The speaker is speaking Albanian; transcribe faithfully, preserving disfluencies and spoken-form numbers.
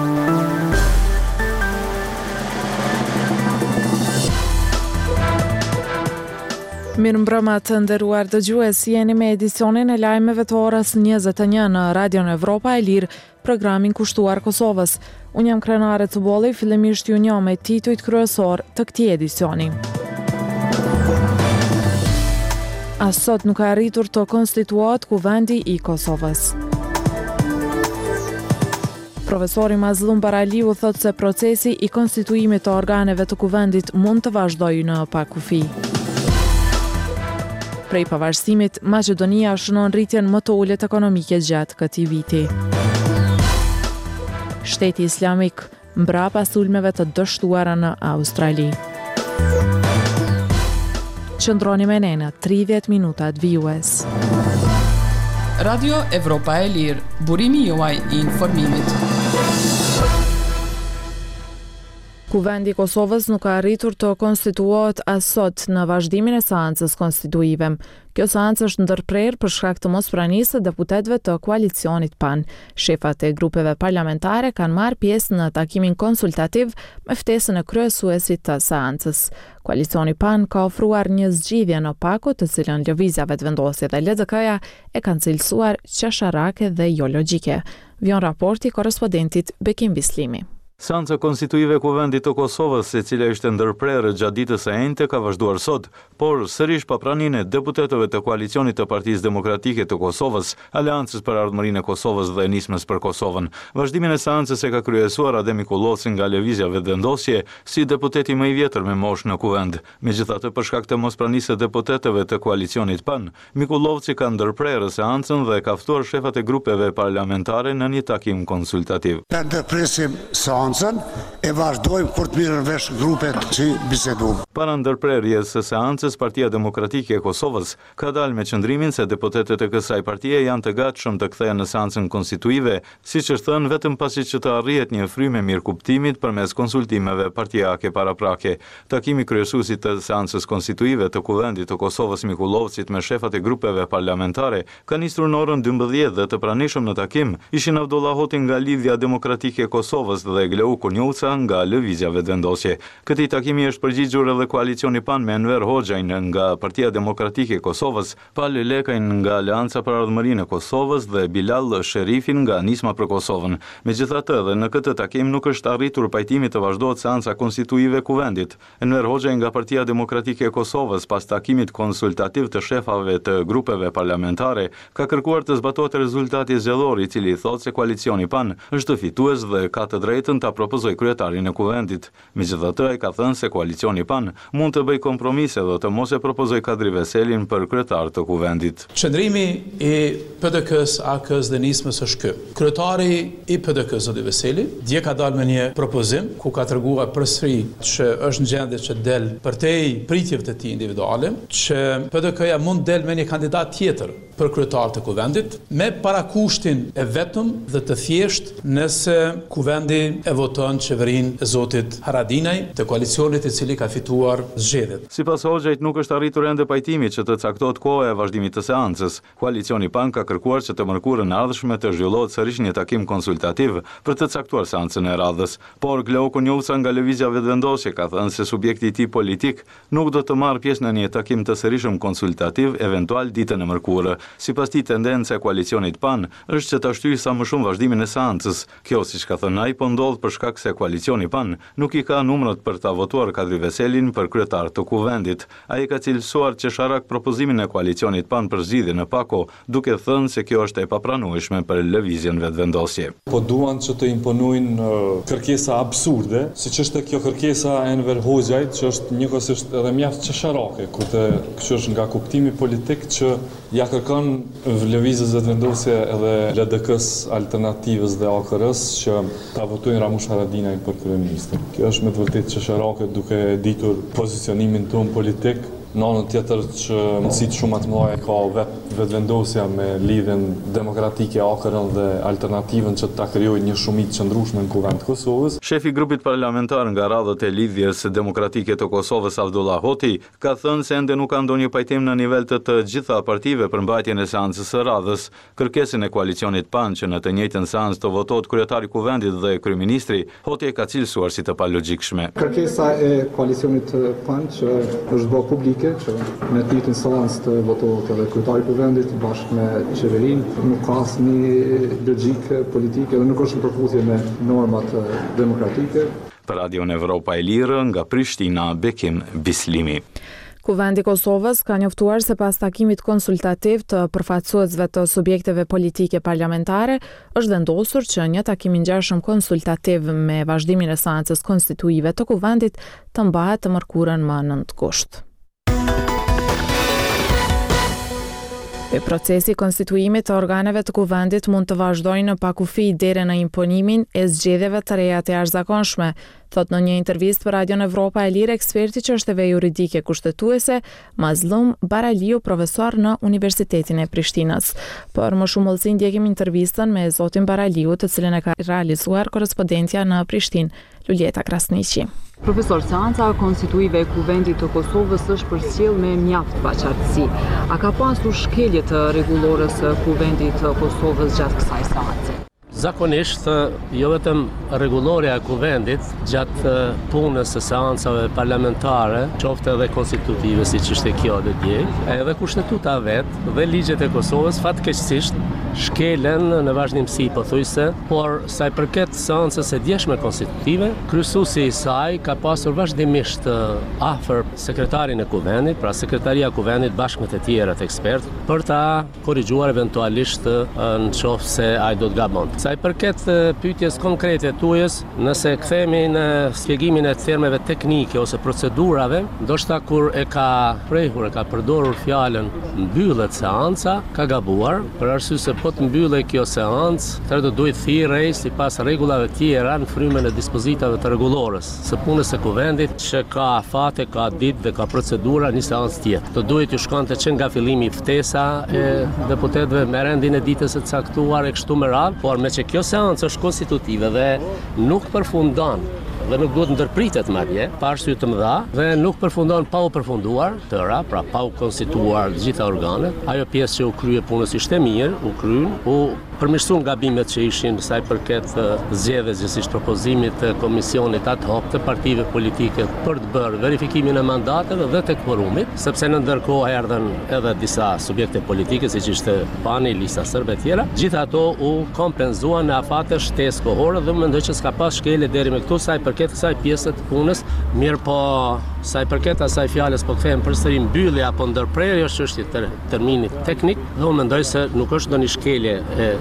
Mirëmbrëma të nderuar dëgjues, jeni me edicionin e lajmeve të orës njëzet e një në Radion Evropa e Lirë, programin kushtuar Kosovës. Unë jam Krenare Cubolli, fillimisht ju njoh me titujt kryesor të këtij edicioni. As sot nuk ka arritur të konstituohet Kuvendi i Kosovës. Profesori Mazlum Baraliu thot se procesi i konstituimit të organeve të Kuvendit mund të vazhdojë në pa kufi. Prej pavarësimit, Maqedonia shënon rritjen më të ulët ekonomike gjatë këtij viti. Shteti Islamik mbrapa sulmeve të dështuara në Australi. Qëndroni me ne në tridhjetë minutat vijues. Radio Evropa e Lirë, burimi juaj i informimit. Kuvendi i Kosovës nuk ka arritur të konstituohet as sot në vazhdimin e seancës konstituive. Kjo seancë është ndërprerë për shkak të mospranisë së deputetëve të koalicionit PAN. Shefat e grupeve parlamentare kanë marrë pjesë në takimin konsultativ me ftesën e kryesuesit të seancës. Koalicioni PAN ka ofruar një zgjidhje në pako, të cilën lëvizja vetëvendosje dhe L D K-ja e kanë cilësuar qesharake dhe jo logjike. Vjon raporti korrespondentit Bekim Bislimi. Seanca konstituive Kuvendit të Kosovës, e cila ishte ndërprerë gjatë ditës së enjte, ka vazhduar sot, por sërish pa praninë e deputetëve të koalicionit të Partisë Demokratike të Kosovës, Aleancës për Ardhmërinë e Kosovës dhe Nismës për Kosovën. Vazhdimin e seancës e ka kryesuar Adem Mikullovci nga Lëvizja Vetëvendosje si deputeti më i vjetër me moshë në Kuvend. Megjithatë, për shkak të mospranisë së deputetëve të koalicionit PAN, Mikullovci ka ndërprerë seancën dhe ka ftuar shefat e grupeve parlamentare në një takim konsultativ. E vazhdojmë kur të mirën vesh grupet që bisedojmë. Para ndërprerjes së seancës, Partia Demokratike e Kosovës ka dalë me qëndrimin se deputetët e kësaj partie janë të gatshëm të kthehen në seancën konstituive, siç është thënë vetëm pasi që të arrihet një frymë mirëkuptimit përmes konsultimeve partijake paraprake. Takimi kryesuesit të seancës konstituive të Kuvendit të Kosovës Mikullovcit me shefat e grupeve parlamentare ka nisur në orën dymbëdhjetë dhe të pranishëm në takim ishin Abdullah Hoti nga Lidhja Demokratike e Kosovës dhe Gleu Kunjuca nga Lëvizja Vetëvendosje. Këtij takimi është përgjigjur edhe koalicioni PAN me Enver Hoxhajin nga Partia Demokratike e Kosovës, Pali Lekajn nga Aleanca për Ardhmërinë e Kosovës dhe Bilal Sherifin nga Nisma për Kosovën. Megjithatë, edhe në këtë takim nuk është arritur pajtimi të vazhdohet seanca konstituive Kuvendit. Enver Hoxhaj nga Partia Demokratike e Kosovës, pas takimit konsultativ të shefave të grupeve parlamentare, ka kërkuar të zbatohet rezultati zgjedhor, i cili thotë se koalicioni PAN është fitues dhe ka të drejtën ta propozoj kryetarin e Kuvendit. Megjithatë, ai ka thënë se koalicioni PAN mund të bëjë kompromise dhe të mos e propozoj Kadri Veselin për kryetar të Kuvendit. Qëndrimi i P D K-s, A K-s dhe Nismës është ky. Kryetari i P D K-s, zoti Veseli, dje ka dalë me një propozim ku ka treguar përsëri që është në gjendje që del përtej pritjeve të tij individuale, që P D K-ja mund del me një kandidat tjetër për kryetar të Kuvendit, me parakushtin e vetëm dhe të thjesht nëse Kuvendi e voton qeverinë e zotit Haradinaj të koalicionit i cili ka fituar zgjedhjet. Sipas Hoxhajit, nuk është arritur ende pajtimi që të caktohet koha e vazhdimit të seancës. Koalicioni PAN ka kërkuar që të mërkurën e ardhshme të zhvillohet sërish një takim konsultativ për të caktuar seancën e radhës. Por Gleu Kunjuca nga Lëvizja Vetëvendosje ka thënë se subjekti i tij politik nuk do të marrë pjesë në një takim të sërishëm konsultativ eventual ditën e mërkurë. Sipas tij, tendenca e koalicionit PAN është që ta shtyjë sa më shumë vazhdimin e seancës. Kjo, siç ka thënë ai, po ndodh për shkak se koalicioni PAN nuk i ka numrat për ta votuar Kadri Veselin për kryetar të Kuvendit. Ai ka cilësuar qesharak propozimin e koalicionit PAN për zgjidhjen e pako, duke thënë se kjo është e papranueshme për Lëvizjen Vetëvendosje. Po duan që të imponojnë uh, kërkesa absurde, siç është kjo kërkesa e Enver Hoxhajit, që është njëkohësisht edhe mjaft qesharake, kur të kjo është nga kuptimi politik që ja kërkon Lëvizjes Vetëvendosje edhe L D K-s, Alternativës dhe A K R-s që ta votojnë Ramush Haradinajin për kryeministër. Kjo është me të vërtetë qesharake, duke ditur pozicionimin tonë politik Në anën tjetër që mësitë shumë të mëdha ka vetë vetëvendosja me lidhjen demokratike akërën dhe alternativën që ta krijojë një shumicë qëndrueshme në Kuvend të Kosovës. Shefi i grupit parlamentar nga radhët e lidhjes demokratike të Kosovës, Avdullah Hoti, ka thënë se ende nuk ka ndonjë pajtim në nivel të të gjitha partive për mbajtjen e seancës së radhës. Kërkesën e koalicionit P A N që në të njëjtën seancë të votohet kryetari i Kuvendit dhe kryeministri, Hoti e ka cilësuar si të palogjikshme. Kërkesa e koalicionit P A N që është bërë publike, që në të njëjtën seancë të votohet edhe kryetari i Kuvendit bashkë me qeverinë, nuk ka asnjë logjikë politike dhe nuk është në përputhje me normat demokratike. Për Radio Evropa e Lirë, nga Prishtina, Bekim Bislimi. Kuvendi i Kosovës ka njoftuar se pas takimit konsultativ të përfaqësuesve të subjekteve politike parlamentare, është vendosur që një takim i ngjashëm konsultativ me vazhdimin e seancës konstituive të Kuvendit të mbahet të mërkurën më nëntë gusht. E procesi konstituimit të organeve të Kuvendit mund të vazhdojnë në pakufi deri në imponimin e zgjedhjeve të reja të jashtëzakonshme, thot në një intervistë për Radio Evropa e Lirë eksperti çështjeve juridike kushtetuese Mazlum Baraliu, profesor në Universitetin e Prishtinës. Për më shumë hollësi ndjekim intervistën me zotin Baraliu, të cilën e ka realizuar korrespondentja në Prishtinë, Luljeta Krasniqi. Profesor, seanca konstituive e Kuvendit të Kosovës është përcjell me mjaft paqartësi. A ka pasur shkelje të rregullores së Kuvendit të Kosovës gjatë kësaj seance? Zakonisht, jo vetëm rregullorja e Kuvendit gjatë punës së seancave parlamentare, qoftë edhe konstitutive siç ishte kjo dhe dje, edhe kushtetuta vet dhe ligjet e Kosovës fatkeqësisht shkelen në vazhdimsi pothuajse, por sa i përket seancës së djeshme konstitutive, kryesuesi i saj ka pasur vazhdimisht afër sekretarin e Kuvendit, pra sekretaria e Kuvendit bashkë me të tjerët ekspertë, për ta korrigjuar eventualisht nëse ai do të gabonte. Sa i përket pyetjes konkrete tuajës, nëse kthehemi në shpjegimin e termeve teknike ose procedurave, ndoshta kur e ka prehur, e ka përdorur fjalën mbyllet seanca, ka gabuar, për arsye se po të mbyllej kjo seancë, atëherë do duhet thirrej sipas rregullave tjera në frymën e dispozitave të rregullores së punës së Kuvendit, që ka afate, ka ditë dhe ka procedura një seancë tjetër. Do duhet ju shkonte që nga fillimi ftesa e deputetëve me rendin e ditës së caktuar e kështu me radhë, por me që kjo seancë është konstitutive dhe nuk përfundon dhe nuk duhet ndërpritet madje, pa arsye të mëdha, dhe nuk përfundon pa u përfunduar tëra, pra pa u konstituar të gjitha organet. Ajo pjesë që u krye punës ishte mirë, u kryen, u përmirësuan gabimet që ishin sa i përket zgjedhjes gjithsesi propozimit të komisionit ad hoc të partive politike për të bërë verifikimin e mandateve dhe të kvorumit, sepse në ndërkohë erdhën edhe disa subjekte politike, siç ishte P A N-i, Lista Serbe e tjera. Gjithë ato u kompenzuan në afate shtesë kohore dhe mendoj që s'ka pas shkelje deri me këtu sa i përket kësaj pjese të punës, mirë po sa i përket asaj fjalës po kthehem përsëri mbyllje apo ndërprerje është çështje të terminit teknik dhe unë mendoj se nuk është ndonjë shkelje e